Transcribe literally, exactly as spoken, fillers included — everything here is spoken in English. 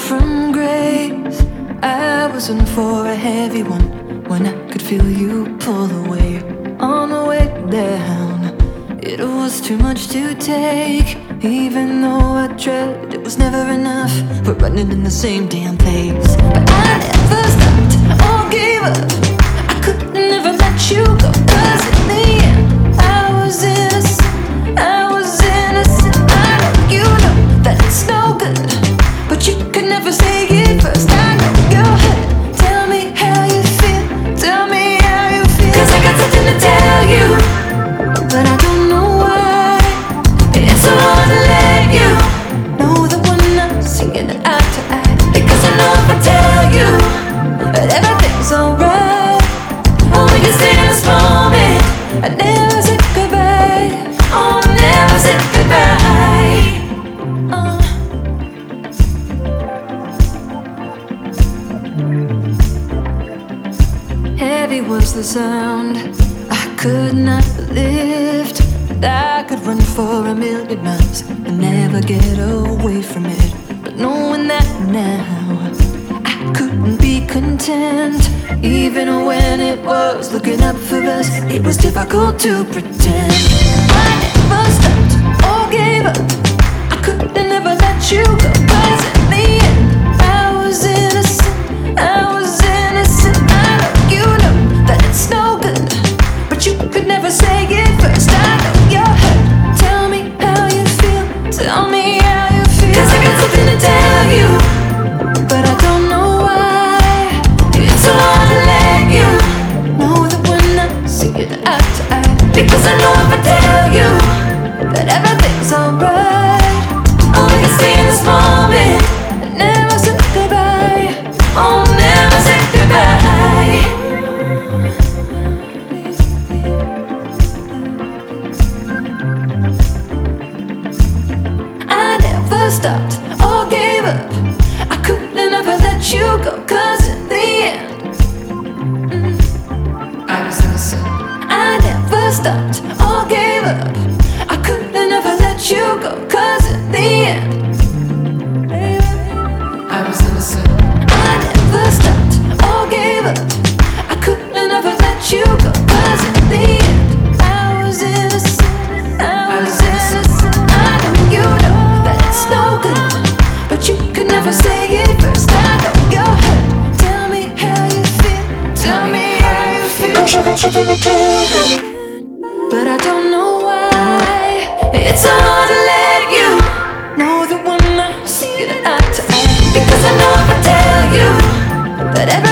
from grace. I was in for a heavy one when I could feel you pull away on the way down. It was too much to take, even though I tried. It was never enough. We're running in the same damn place, but I never stopped or gave up. I could never let you go, 'cause in the end I was innocent. I was innocent. I know you know that it's no good, but you could never say it first. I know you're hurt. Tell me how you feel. Tell me how you feel. 'Cause I got something to tell you, but I don't know why. It's so hard to let you know that we're not seeing eye to eye. Because I know if I tell you that everything's alright, only can stay in this moment. I never said goodbye. Oh, never said goodbye. uh. Heavy was the sound I could not lift. I could run for a million miles and never get away from it. But knowing that now, I couldn't be content. Even when it was looking up for us, it was difficult to pretend. I never stopped or gave up. I could never let you go, 'cause in the end I was innocent. I was innocent. I know you know that it's no good, but you could never say it first. I know you're hurt. Tell me how you feel. Tell me how you feel. 'Cause I got something to tell you, but I don't know why. It's so hard to let you know that we're not seeing eye to eye. Because I know if I tell you that everything's alright, only can stay in this moment and never say goodbye. Oh, never say goodbye. I never stopped or gave up. I couldn't ever let you go, 'cause in the end mm, I was innocent. I never stopped or gave up. I couldn't ever let you go, 'cause in the end I was innocent. I never stopped or gave up. I couldn't ever let you go, 'cause in the end I was innocent. I was innocent. I know you know that it's no good, but you could never say it first. I know you're hurt. Tell me how you feel. Tell me how you feel. 'Cause I got something to tell you, but I don't know why. It's so hard to let you know that we're not seeing eye to eye. Because I know if I tell you that every